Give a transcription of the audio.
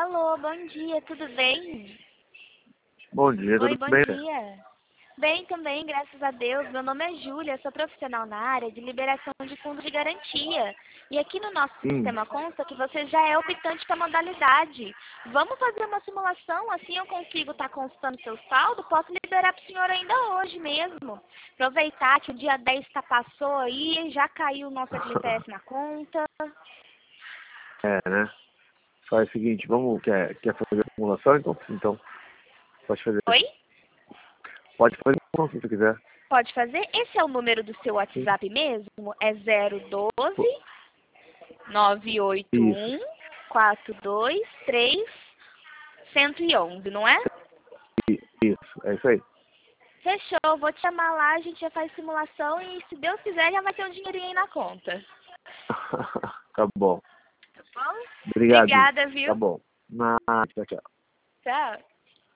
Alô, bom dia, tudo bem? Bom dia, Oi, tudo bom bem? dia. Bem também, graças a Deus. Meu nome é Júlia, sou profissional na área de liberação de fundo de garantia. E aqui no nosso Hum, sistema consta que você já é optante com a modalidade. Vamos fazer uma simulação, assim eu consigo estar consultando seu saldo? Posso liberar para o senhor ainda hoje mesmo. Aproveitar que o dia 10 passou aí, já caiu o nosso FGTS na conta. né? Faz o seguinte, quer fazer a simulação? Então, pode fazer. Oi? Pode fazer a simulação se você quiser. Pode fazer? Esse é o número do seu Sim. WhatsApp mesmo? É 012 Pô, 981 Isso, 423 111, não é? isso, é isso aí. Fechou, vou te chamar lá, a gente já faz simulação e se Deus quiser já vai ter um dinheirinho aí na conta. Tá bom. Tá bom? Obrigado. Obrigada, Tá viu? bom. Tchau, tchau. Tchau.